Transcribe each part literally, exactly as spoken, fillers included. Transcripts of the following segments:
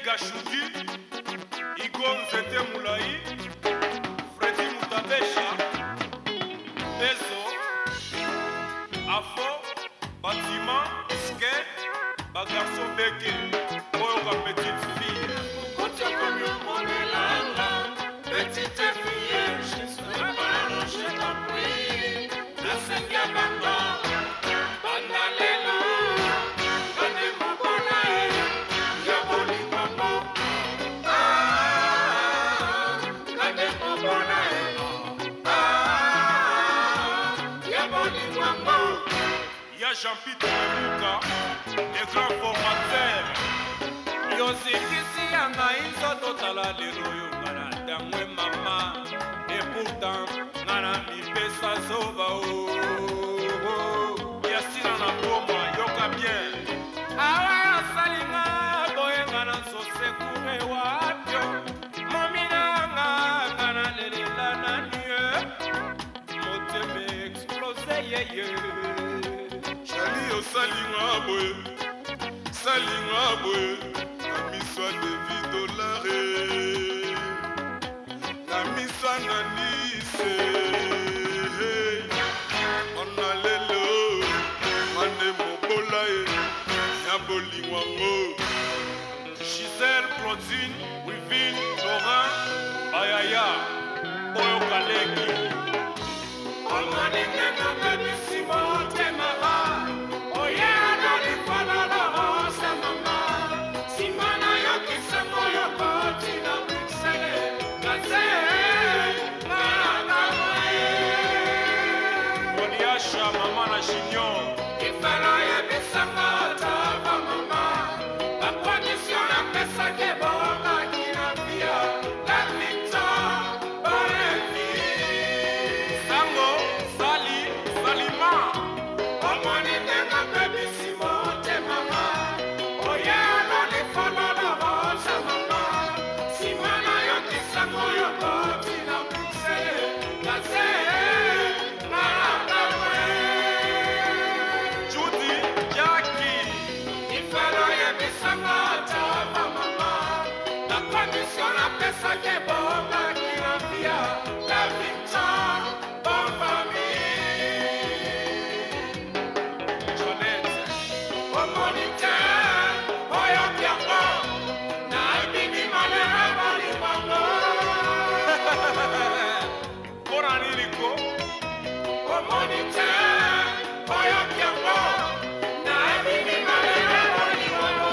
Gashuki, Igon Zete Moulaï, Freddy Moutabesha, Bezo, Afo, Bâtiment, Skate, Bagarçon Beke, Oyoka petite fille. Kotia comme yo monelanga, petite fille, je serai pas là, je t'en prie. La senga banda, banda lelo, bande mabona e, ya boli mamo. Ah, bande mabona e, ah, ya boli mamo. Ya Jean-Pierre Memuka, le grand formateur. Yosikisi yanga inso totala lelo yo ngana tangwe mama. Et pourtant, ngana mi pesa soba o. Yasina na Boma, yoka bien. Awa salinga boye ngana so sekure wapyo. Momina nga ngana lelela naniye. Moteme explose ye ye. Chali yo salinga boye, salinga boye. Na miswa David Dolare, na miswa Nanise. On a lelo, mane mobola e, ya bolingwango. Gisèle Claudine, Wivin, Laurent, Ayaya, Oyo Kaleki. Omani nena bebisimo temara, oye adoli fana la rosa mama. Simana yo kisango yo koti na Bruxelles, kaze na kamae. Oniasha, mama na Junior. Ifalo ye bisanga tava mama, la condition la pesa que bonga kina pia, la victoire, bonne vie. Sango, Sali, Salima. Omani nena bebisimo temara, oye adoli fana la rosa mama. Simana yo kisango yo koti na Bruxelles, kaze na kamae. Judy, Jackie. Ifalo ye bisanga tava mama, la condition la pesa que bonga kina pia, la victoire, bonne famille. Jeannette. Communautaire, oyo piango, na bibi malera bali bango. Korani Liko. Communautaire, oyo piango, na bibi malera bali bango.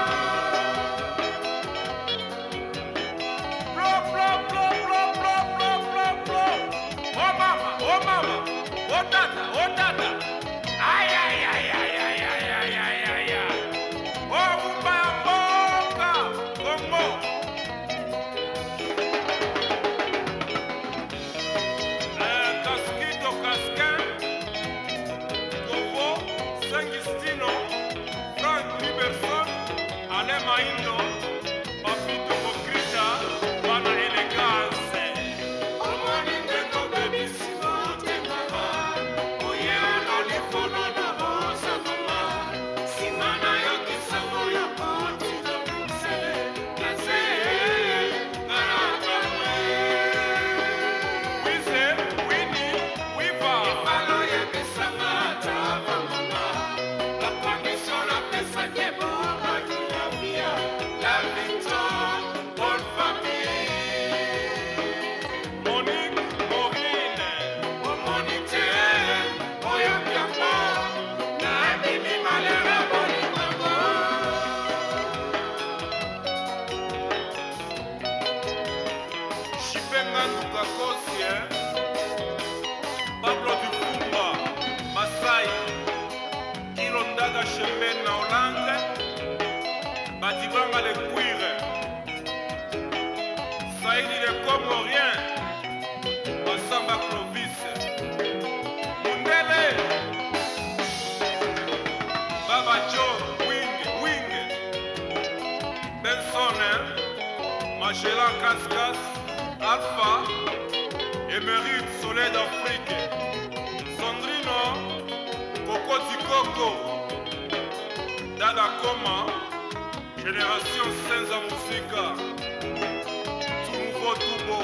Blo, blo, blo, blo, blo, blo, blo, blo. Oh mama, oh mama. Oh tata, oh tata. Aïe, aïe, aïe, aïe, aïe, aïe, aïe, aïe, aïe, aïe. Oh Mumba, Congo. Euh, Casquito, Casquin. Kovo, Saint-Gustino. Frank Liberson. Alain Maindo. Papito Mokrita. Bana Elegance. Omani neno bebisimo temara, oye adoli fana la rosa mama. Simana yo kisango yo koti na Bruxelles, kaze na kamae. Wize, Winnie, Wiva. Ifalo ye bisanga tava mama, la condition la pesa que bonga kina pia, la victoire, bonne famille. Monique, Maureen. Communautaire, oyo piango, na bibi malera boli bango. Chipenga Nukakosi, hein? Pablo Dufumba, Masai, Ilondaga Chemben na Hollande, Badibanga le Cuire, Saïdi le Comorien, Massamba Clovis, Mundele, Baba Joe, Wing, Wing, Benson, hein? Magellan Cascas, Alpha, Émérite Soleil d'Afrique, Sandrino, Coco Tikoko, Dada Koma, Génération Senza Musica, tout nouveau, tout beau.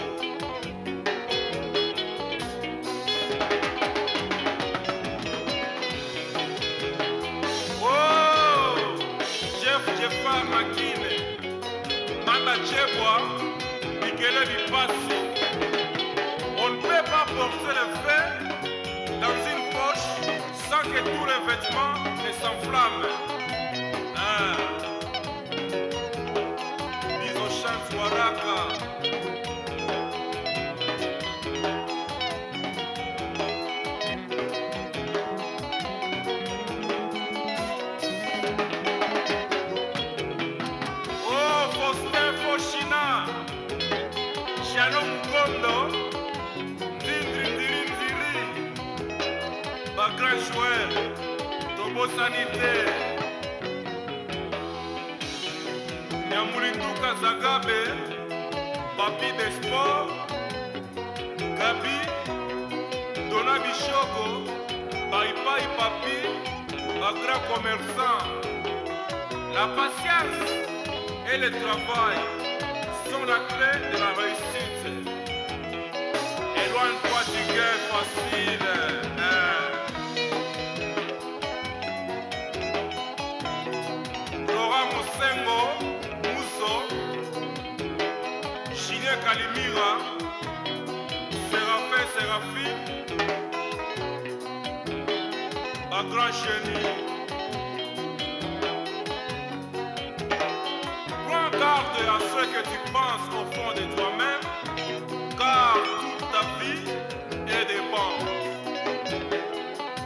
Oh, Jeff Jeffa Makine, Manda Chebwa, Mikele Lipasi. On ne peut pas porter le feu dans une poche sans que tous les vêtements ne s'enflamment. Ah. Miso Chance Waraka. Oh, Faustin Fochina, Shalom Kondo, Ndindri Ndiri Ndiri, Bagran Joël, Tobo Sanité, Nyamulituka Zagabe, Papi des Sports, Gabi, Dona Bichoko, Baipai Papi, Bagran Commerçant. La patience et le travail sont la clé de la réussite. Éloigne-toi du gain facile. Hein. Laura Mosengo, Mousso, Chine Kalimira, Séraphin Séraphine, un grand génie. Prends garde à ce que tu penses au fond de toi-même, car toute ta vie est des bons.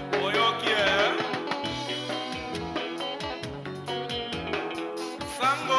Oyo qui est Sango